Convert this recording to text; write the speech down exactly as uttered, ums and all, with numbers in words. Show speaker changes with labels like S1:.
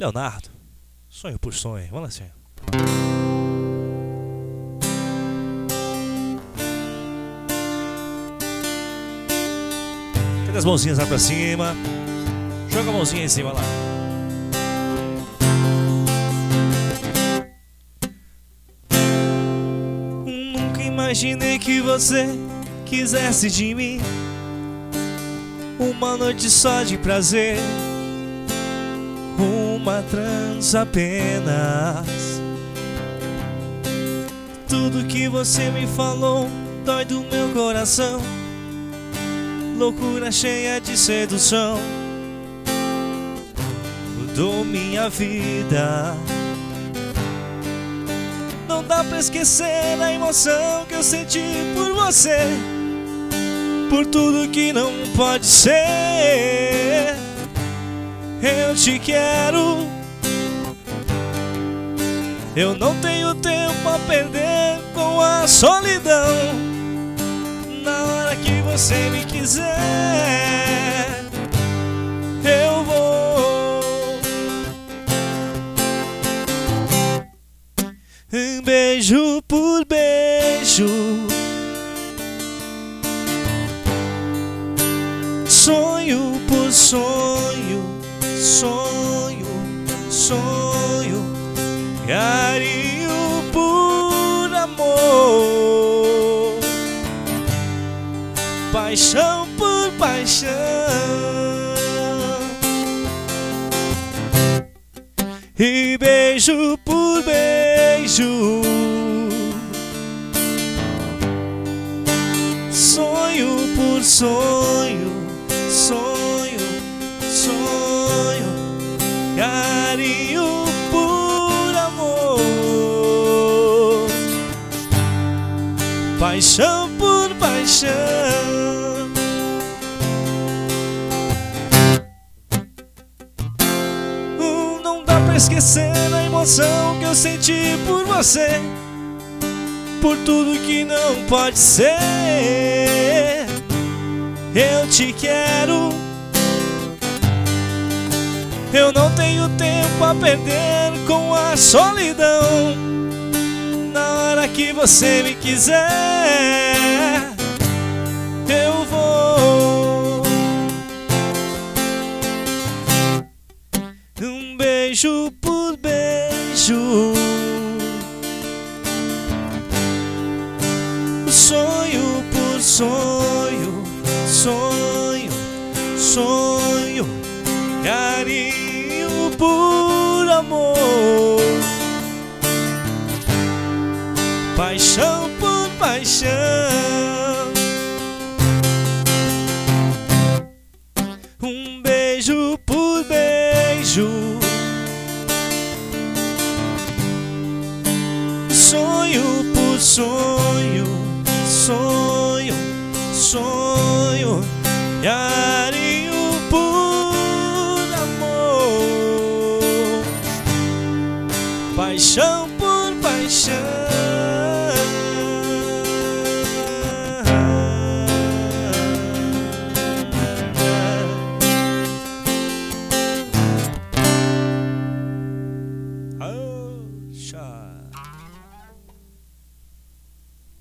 S1: Leonardo, sonho por sonho. Vamos lá assim. Cadê as mãozinhas lá pra cima? Joga a mãozinha em cima lá. Nunca imaginei que você quisesse de mim uma noite só de prazer, uma trança apenas. Tudo que você me falou dói do meu coração, loucura cheia de sedução, mudou minha vida. Não dá pra esquecer a emoção que eu senti por você, por tudo que não pode ser. Eu te quero, eu não tenho tempo a perder com a solidão. Na hora que você me quiser, eu vou. Um beijo por beijo, sonho por sonho, sonho, sonho, carinho por amor, paixão por paixão. E beijo por beijo, sonho por sonho, sonho, sonho, carinho por amor, paixão por paixão. Uh, não dá pra esquecer a emoção que eu senti por você, por tudo que não pode ser. Eu te quero, eu não tenho tempo a perder com a solidão. Na hora que você me quiser, eu vou. Um beijo por beijo, sonho por sonho, sonho, sonho, carinho por amor, paixão por paixão. Um beijo por beijo, sonho por sonho, sonho, sonho,